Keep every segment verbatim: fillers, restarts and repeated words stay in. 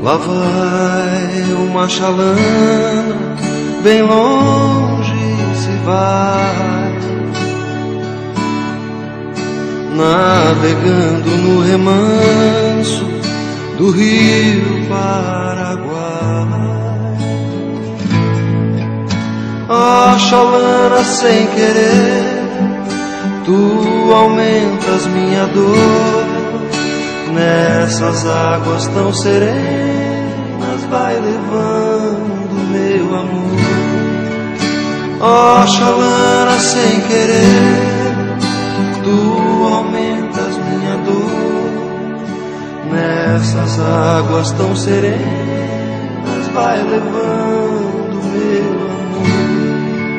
Lá vai uma chalana, bem longe se vai, navegando no remanso do rio Paraguai. A chalana sem querer, tu aumentas minha dor. Nessas águas tão serenas vai levando meu amor. Ó chalana sem querer, tu aumentas minha dor. Nessas águas tão serenas vai levando meu amor.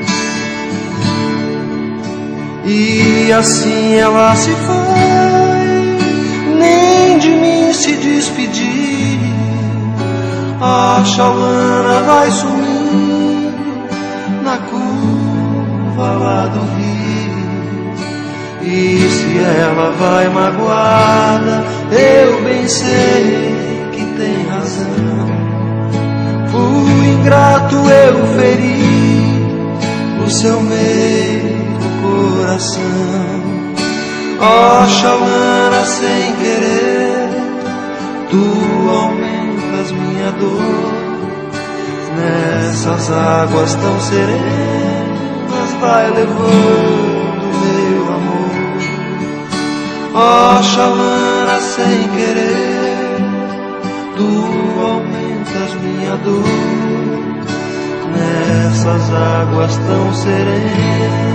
E assim ela se foi, nem de mim se despedir. A chalana vai sumindo na curva lá do rio. E se ela vai magoada, eu bem sei que tem razão. Fui ingrato, eu feri o seu meio coração. Ó chalana sem querer, tu aumentas minha dor. Nessas águas tão serenas vai levando meu amor. Ó chalana sem querer, tu aumentas minha dor. Nessas águas tão serenas